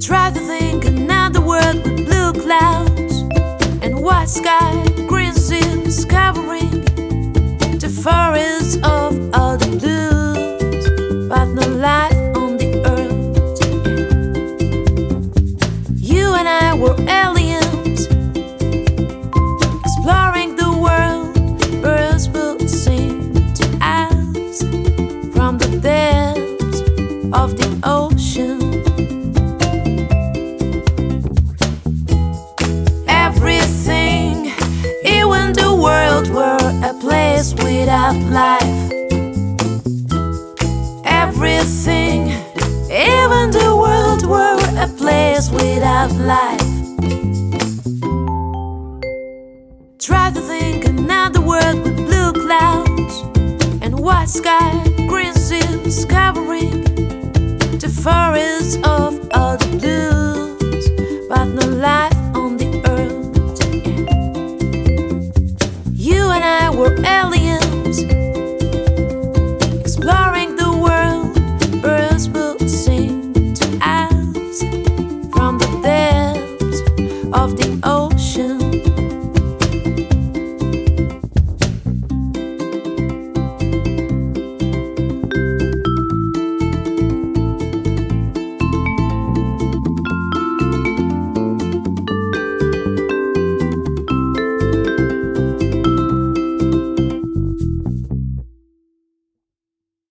Try to think another world with blue clouds and white sky, green seas covering the forests of all the blues, but no life on the earth. You and I were aliens, exploring the world. Birds will sing to us from the depths of the ocean. Everything, even the world were a place without life. Everything, even the world were a place without life. Try to think another world with blue clouds and white sky, green seas covering the forests